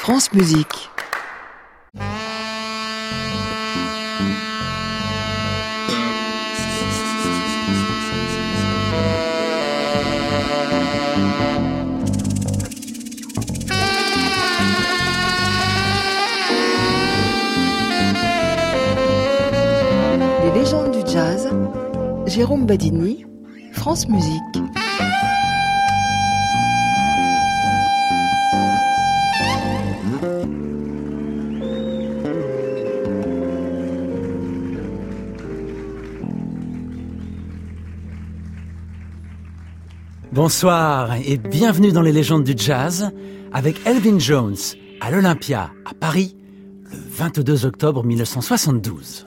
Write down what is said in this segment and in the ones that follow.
France Musique. Les légendes du jazz, Jérôme Badini, France Musique. Bonsoir et bienvenue dans les légendes du jazz avec Elvin Jones à l'Olympia à Paris le 22 octobre 1972.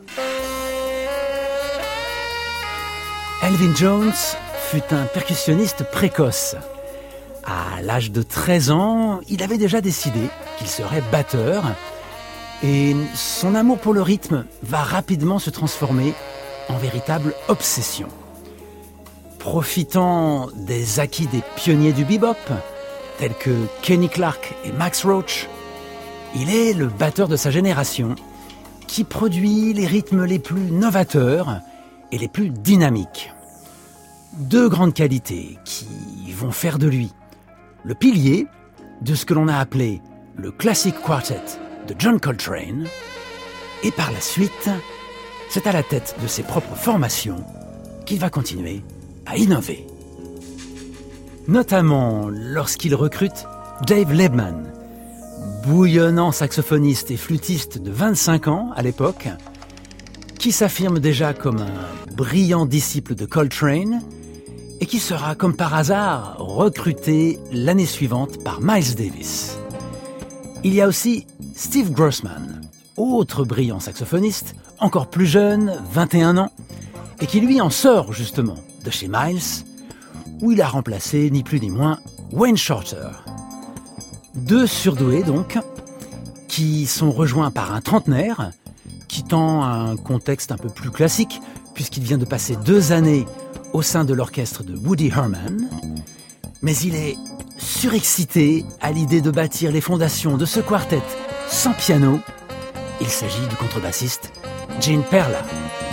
Elvin Jones fut un percussionniste précoce. À l'âge de 13 ans, il avait déjà décidé qu'il serait batteur et son amour pour le rythme va rapidement se transformer en véritable obsession. Profitant des acquis des pionniers du bebop, tels que Kenny Clarke et Max Roach, il est le batteur de sa génération qui produit les rythmes les plus novateurs et les plus dynamiques. Deux grandes qualités qui vont faire de lui le pilier de ce que l'on a appelé le Classic Quartet de John Coltrane, et par la suite, c'est à la tête de ses propres formations qu'il va continuer à innover. Notamment lorsqu'il recrute Dave Liebman, bouillonnant saxophoniste et flûtiste de 25 ans à l'époque, qui s'affirme déjà comme un brillant disciple de Coltrane et qui sera comme par hasard recruté l'année suivante par Miles Davis. Il y a aussi Steve Grossman, autre brillant saxophoniste, encore plus jeune, 21 ans, et qui lui en sort justement de chez Miles, où il a remplacé ni plus ni moins Wayne Shorter. Deux surdoués donc, qui sont rejoints par un trentenaire, quittant un contexte un peu plus classique, puisqu'il vient de passer 2 années au sein de l'orchestre de Woody Herman, mais il est surexcité à l'idée de bâtir les fondations de ce quartet sans piano. Il s'agit du contrebassiste Gene Perla.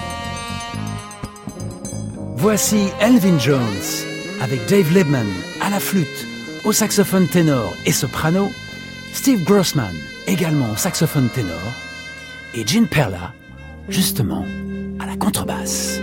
Voici Elvin Jones avec Dave Liebman à la flûte, au saxophone ténor et soprano, Steve Grossman également au saxophone ténor et Gene Perla justement à la contrebasse.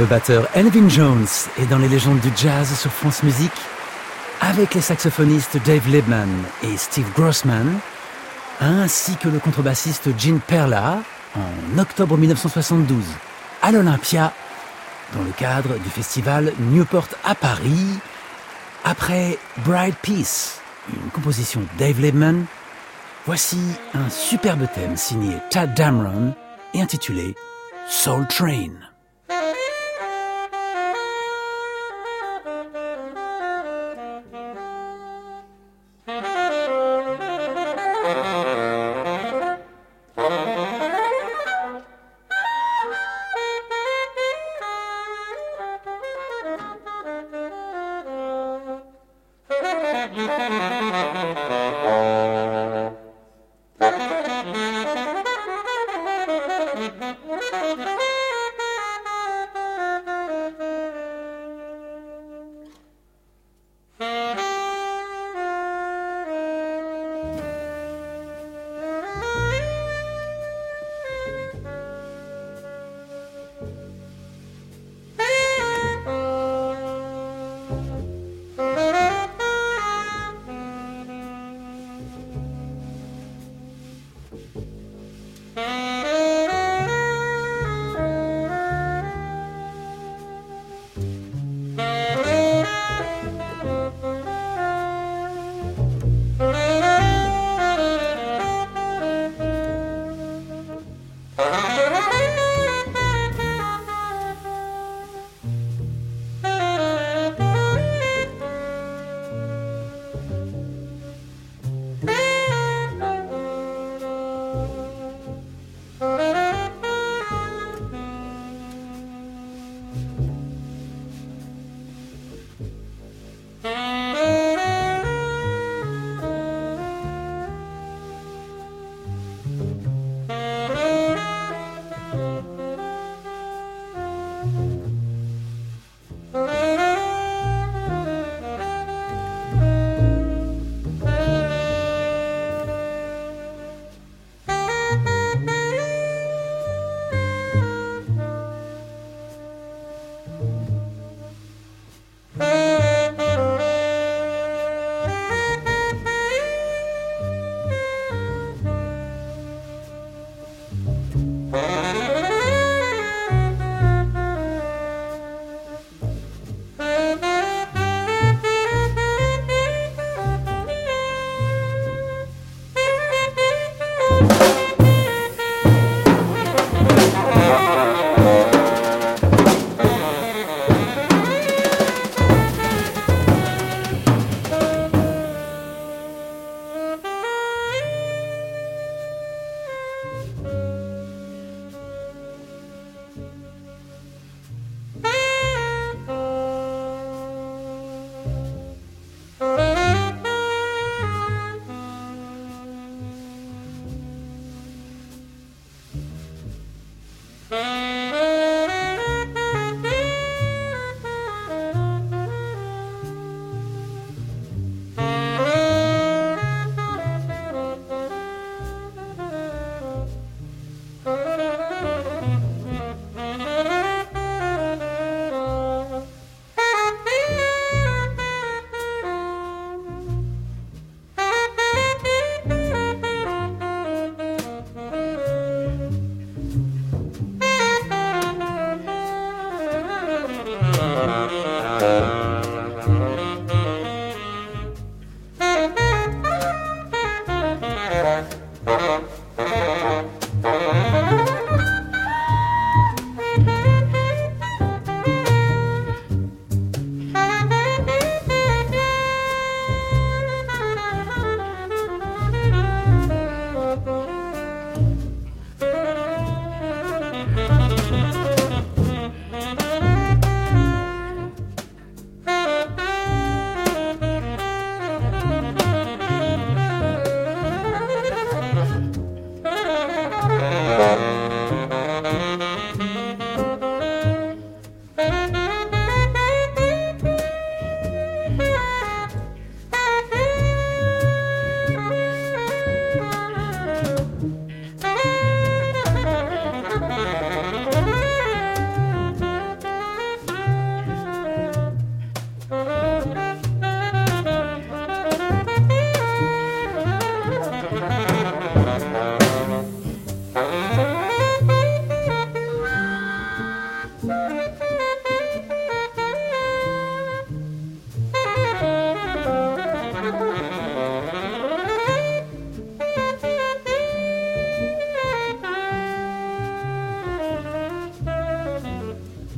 Le batteur Elvin Jones est dans les légendes du jazz sur France Musique avec les saxophonistes Dave Liebman et Steve Grossman, ainsi que le contrebassiste Gene Perla en octobre 1972 à l'Olympia dans le cadre du festival Newport à Paris. Après Bright Peace, une composition de Dave Liebman, voici un superbe thème signé Tadd Dameron et intitulé Soul Train.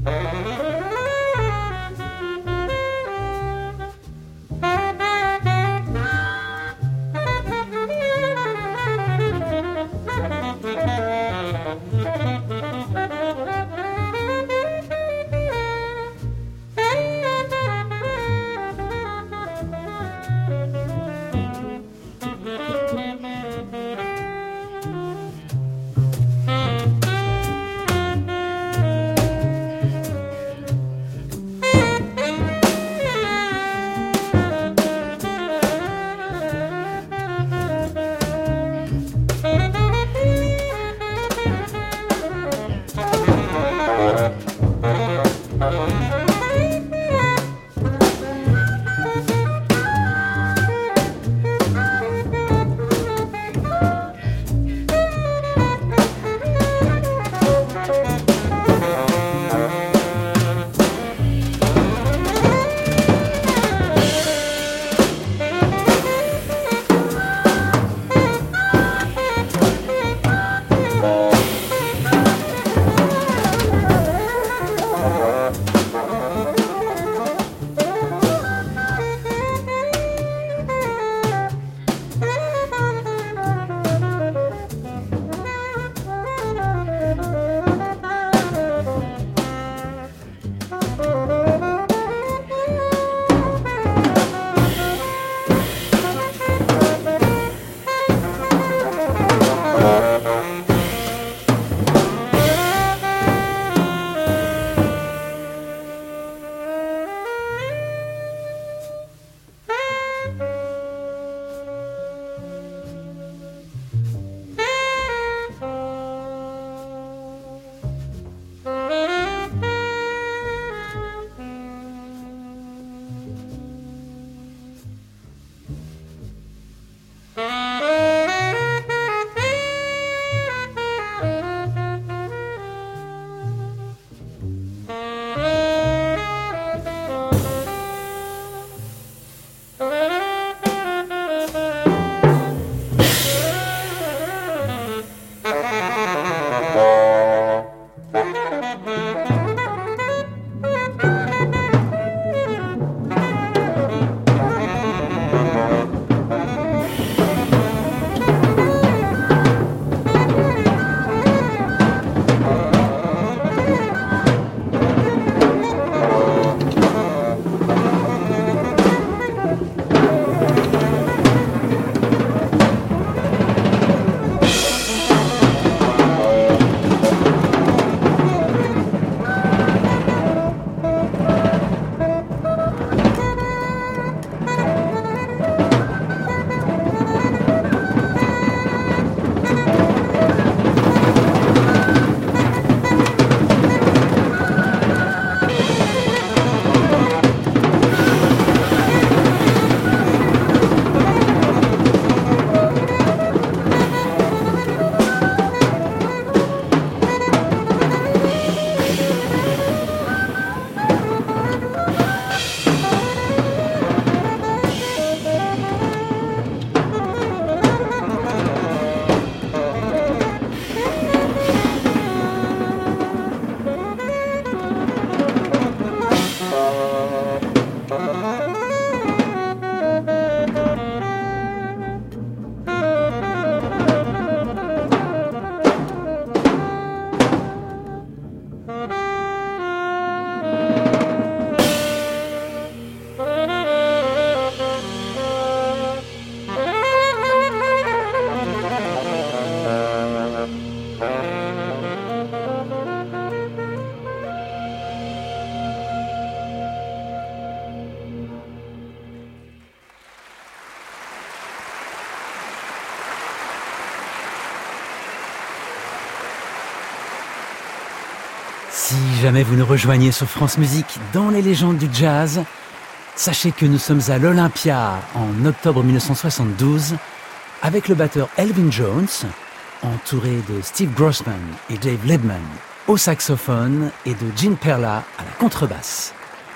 Si jamais vous nous rejoignez sur France Musique dans les légendes du jazz, sachez que nous sommes à l'Olympia en octobre 1972 avec le batteur Elvin Jones, entouré de Steve Grossman et Dave Liebman au saxophone et de Gene Perla à la contrebasse.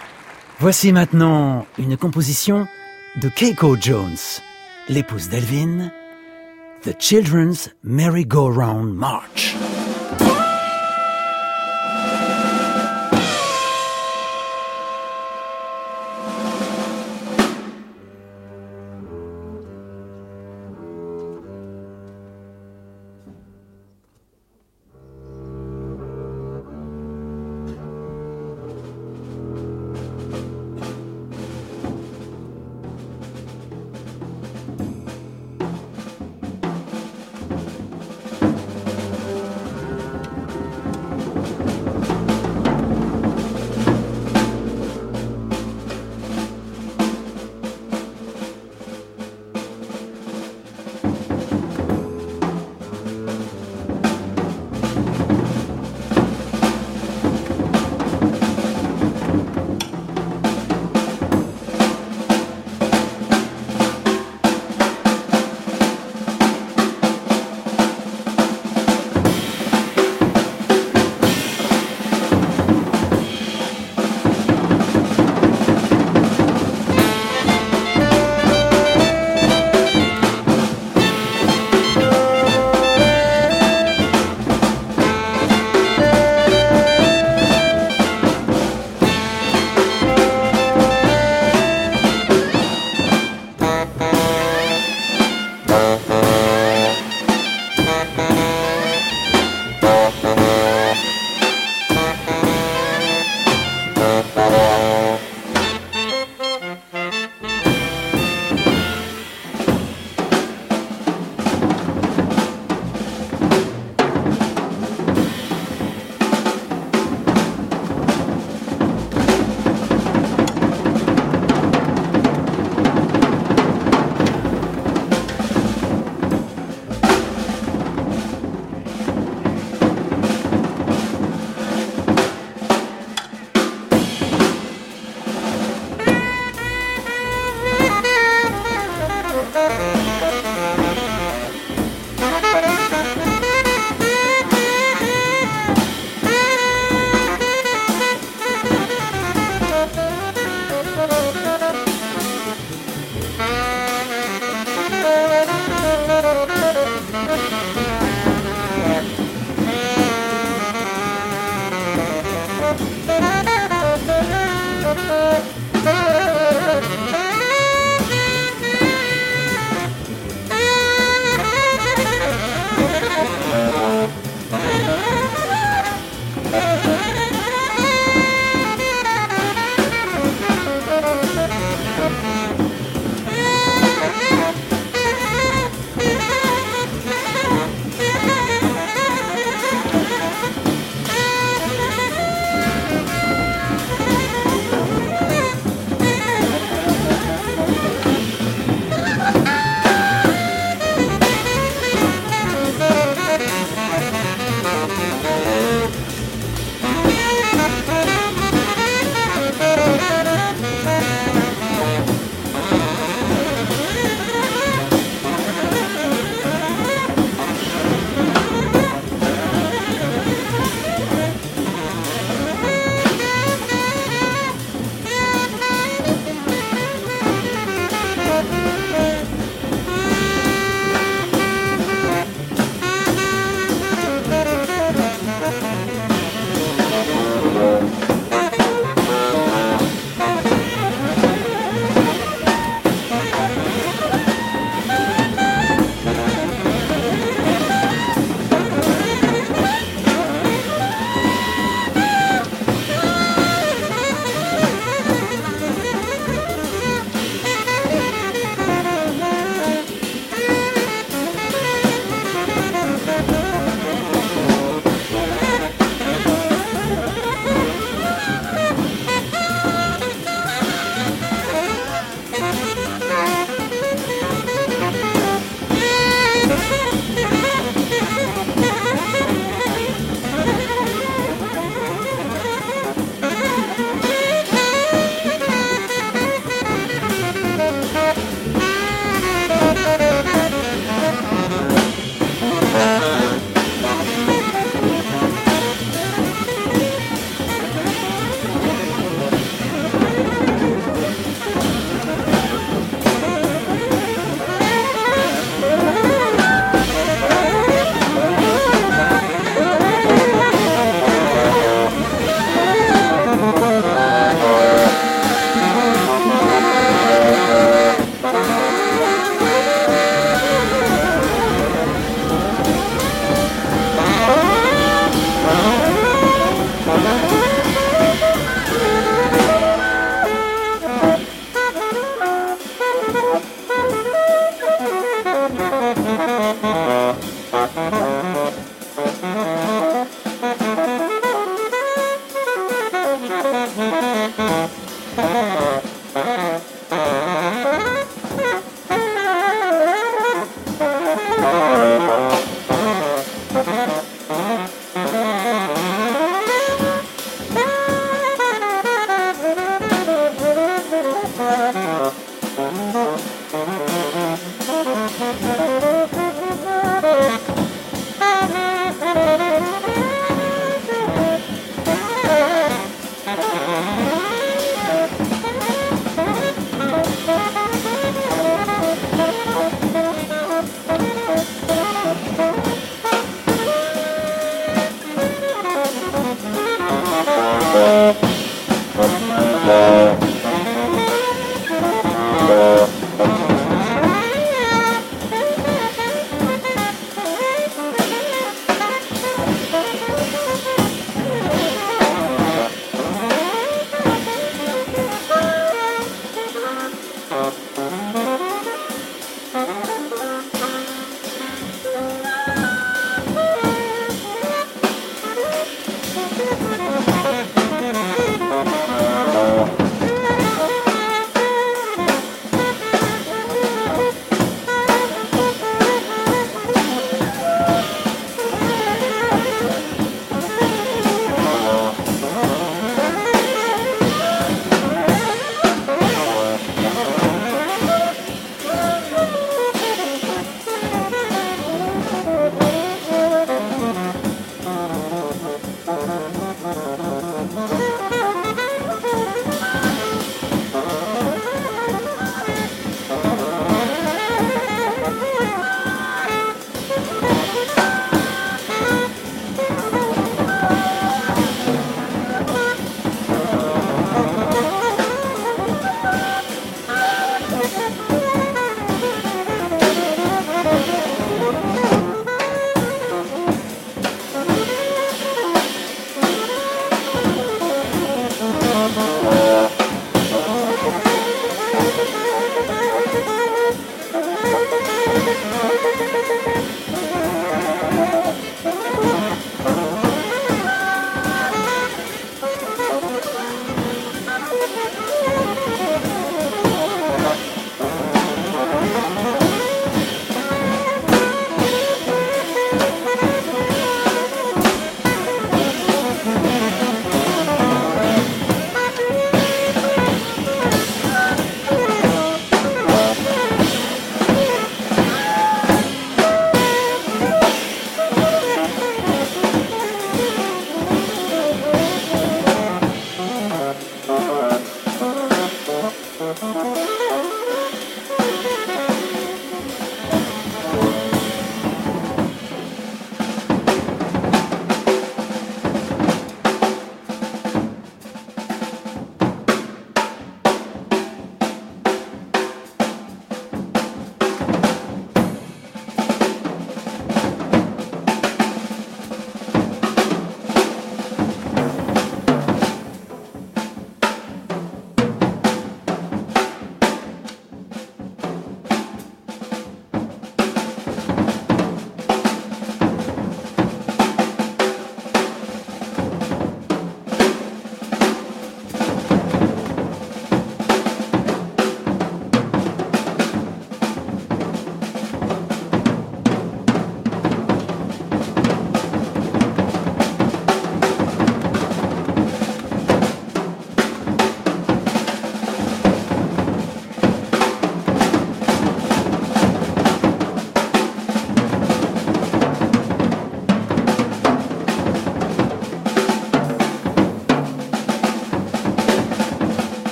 Voici maintenant une composition de Keiko Jones, l'épouse d'Elvin, The Children's Merry-Go-Round March.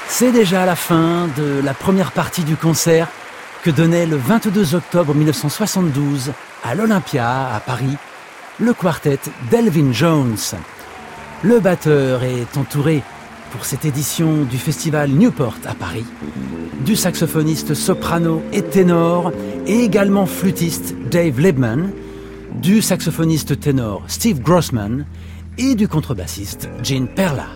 C'est déjà la fin de la première partie du concert que donnait le 22 octobre 1972 à l'Olympia, à Paris, le quartet d'Elvin Jones. Le batteur est entouré pour cette édition du festival Newport à Paris du saxophoniste soprano et ténor et également flûtiste Dave Liebman, du saxophoniste ténor Steve Grossman et du contrebassiste Gene Perla.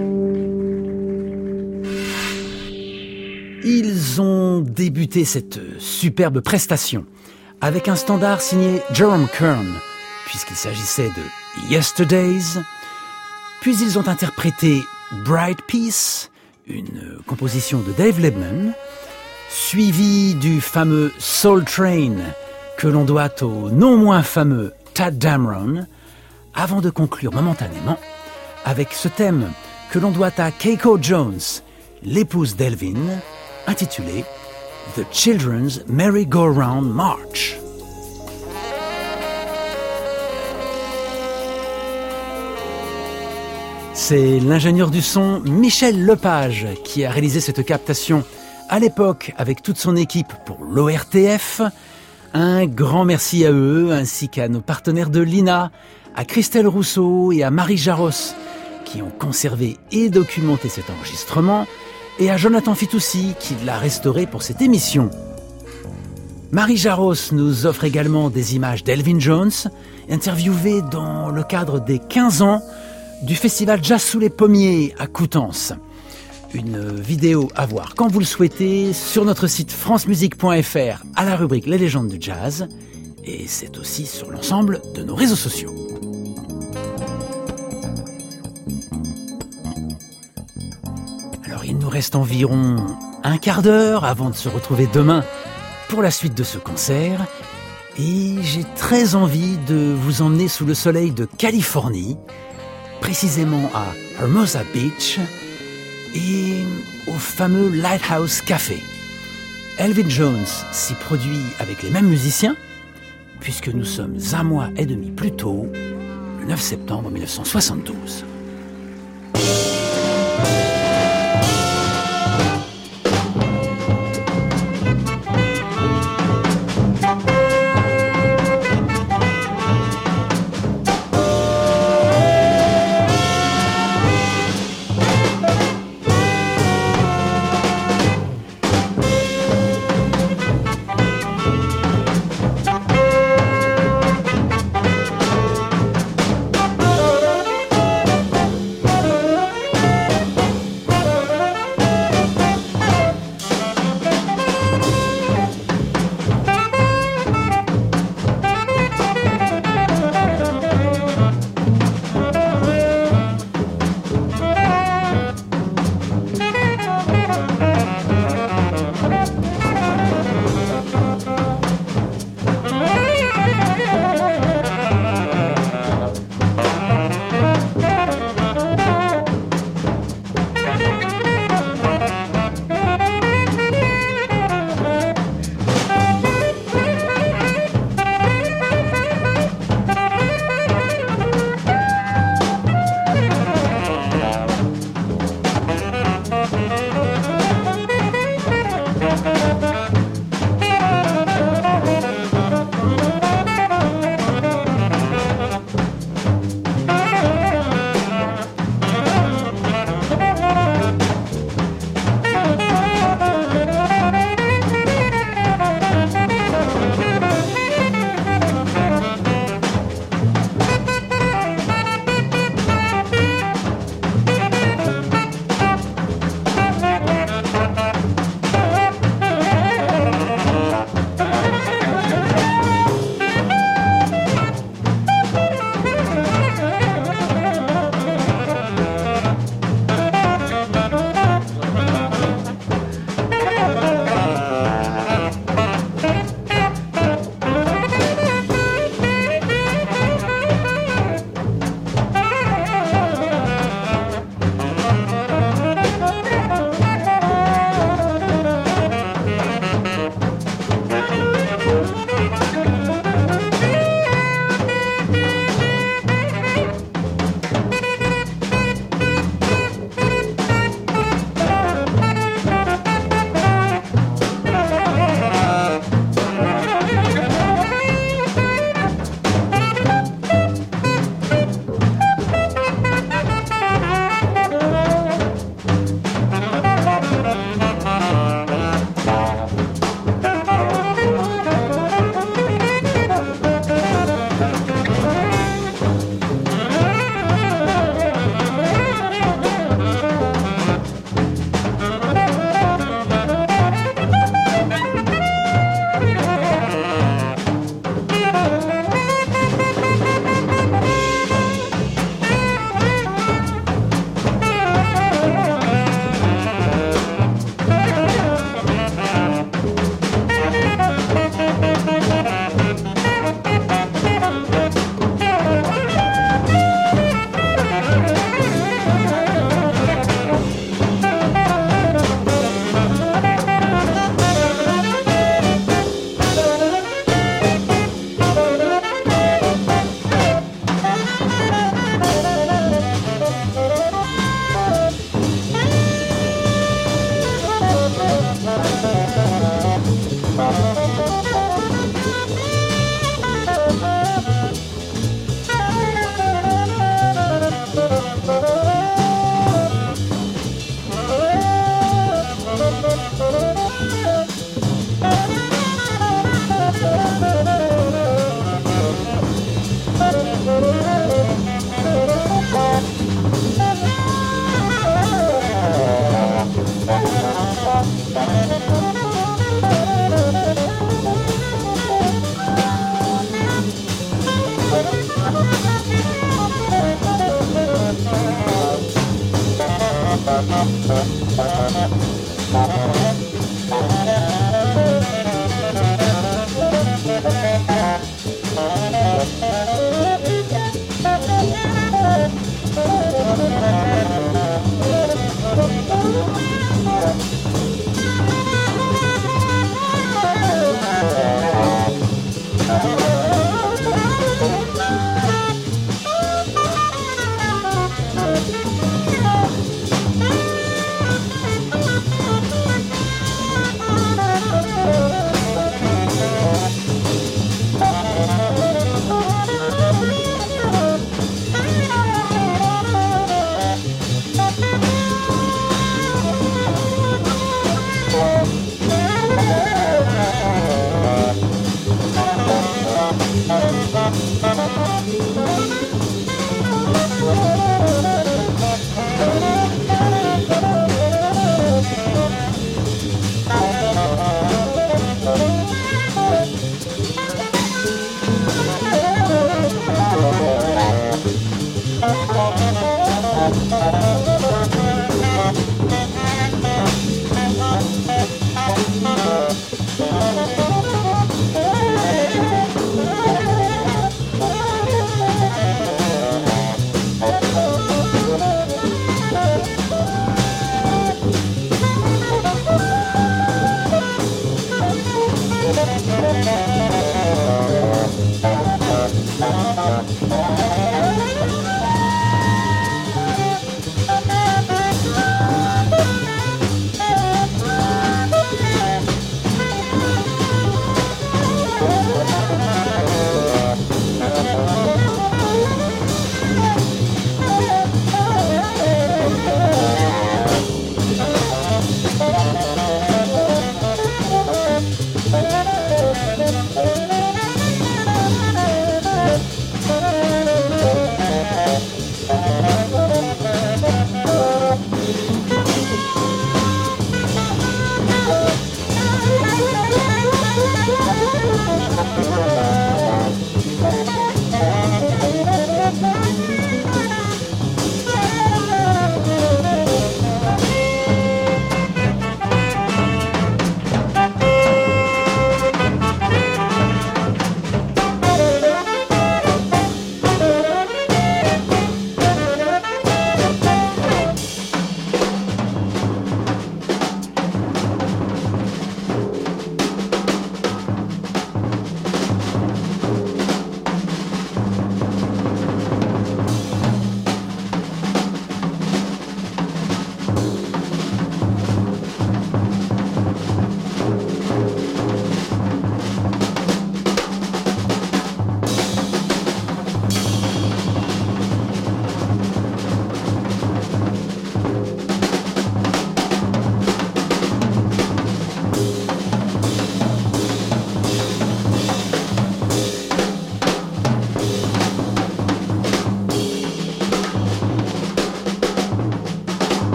Ils ont débuté cette superbe prestation avec un standard signé Jerome Kern, puisqu'il s'agissait de Yesterdays. Puis ils ont interprété Bright Peace, une composition de Dave Liebman, suivi du fameux Soul Train que l'on doit au non moins fameux Tadd Dameron, avant de conclure momentanément avec ce thème que l'on doit à Keiko Jones, l'épouse d'Elvin, intitulé The Children's Merry-Go-Round March. C'est l'ingénieur du son Michel Lepage qui a réalisé cette captation à l'époque avec toute son équipe pour l'ORTF. Un grand merci à eux ainsi qu'à nos partenaires de l'INA, à Christelle Rousseau et à Marie Jaros qui ont conservé et documenté cet enregistrement, et à Jonathan Fitoussi qui l'a restauré pour cette émission. Marie Jaros nous offre également des images d'Elvin Jones, interviewé dans le cadre des 15 ans du festival Jazz sous les pommiers à Coutances. Une vidéo à voir quand vous le souhaitez sur notre site francemusique.fr à la rubrique Les légendes du jazz, et c'est aussi sur l'ensemble de nos réseaux sociaux. Alors il nous reste environ un quart d'heure avant de se retrouver demain pour la suite de ce concert, et j'ai très envie de vous emmener sous le soleil de Californie, précisément à Hermosa Beach et au fameux Lighthouse Café. Elvin Jones s'y produit avec les mêmes musiciens, puisque nous sommes un mois et demi plus tôt, le 9 septembre 1972.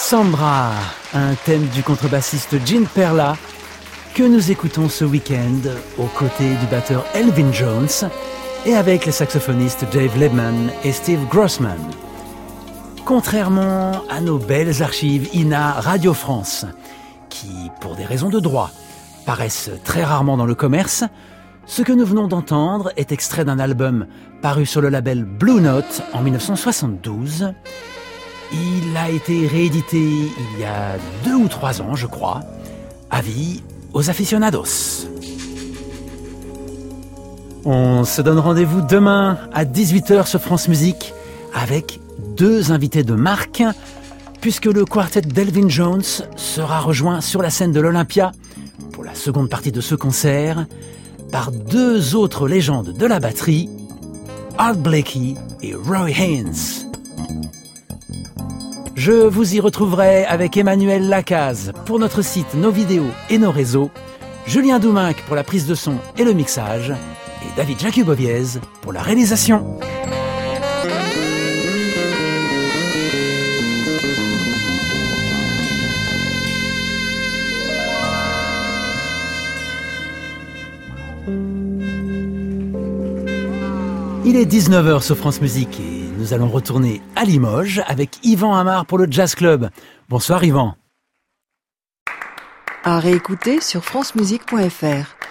Sambra, un thème du contrebassiste Gene Perla que nous écoutons ce week-end aux côtés du batteur Elvin Jones et avec les saxophonistes Dave Lebman et Steve Grossman. Contrairement à nos belles archives INA Radio France, qui, pour des raisons de droit, paraissent très rarement dans le commerce, ce que nous venons d'entendre est extrait d'un album paru sur le label Blue Note en 1972. Il a été réédité il y a 2 ou 3 ans, je crois. Avis aux aficionados. On se donne rendez-vous demain à 18h sur France Musique avec 2 invités de marque, puisque le quartet d'Elvin Jones sera rejoint sur la scène de l'Olympia pour la seconde partie de ce concert par 2 autres légendes de la batterie, Art Blakey et Roy Haynes. Je vous y retrouverai avec Emmanuel Lacaze pour notre site, nos vidéos et nos réseaux, Julien Douminc pour la prise de son et le mixage, et David Jacuboviez pour la réalisation. Il est 19h sur France Musique et nous allons retourner à Limoges avec Yvan Amar pour le Jazz Club. Bonsoir Yvan. À réécouter sur francemusique.fr.